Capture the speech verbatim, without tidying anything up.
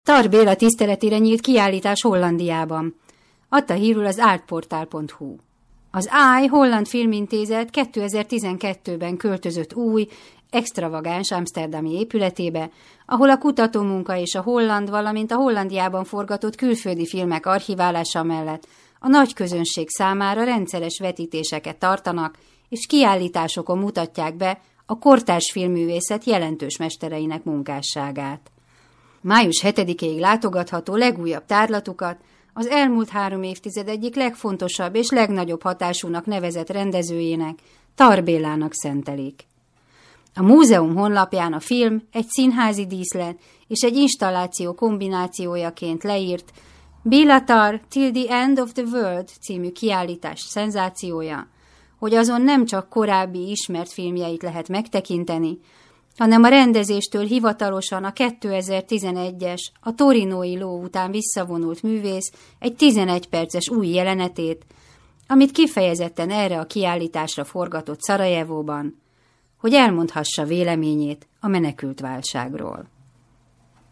Tar Béla tiszteletére nyílt kiállítás Hollandiában. Adta hírül az artportál pont hu. Az á i Holland Filmintézet kétezer-tizenkettőben költözött új, extravagáns amszterdami épületébe, ahol a kutatómunka és a holland, valamint a Hollandiában forgatott külföldi filmek archiválása mellett a nagy közönség számára rendszeres vetítéseket tartanak, és kiállításokon mutatják be a kortárs filmművészet jelentős mestereinek munkásságát. május hetedikéig látogatható legújabb tárlatukat az elmúlt három évtized egyik legfontosabb és legnagyobb hatásúnak nevezett rendezőjének, Tar Bélának szentelik. A múzeum honlapján a film egy színházi díszlet és egy installáció kombinációjaként leírt Béla Tar Till the End of the World című kiállítás szenzációja, hogy azon nem csak korábbi ismert filmjeit lehet megtekinteni, hanem a rendezéstől hivatalosan a kétezer-tizenegyes, a torinói ló után visszavonult művész egy tizenegy perces új jelenetét, amit kifejezetten erre a kiállításra forgatott Szarajevóban, hogy elmondhassa véleményét a menekültválságról.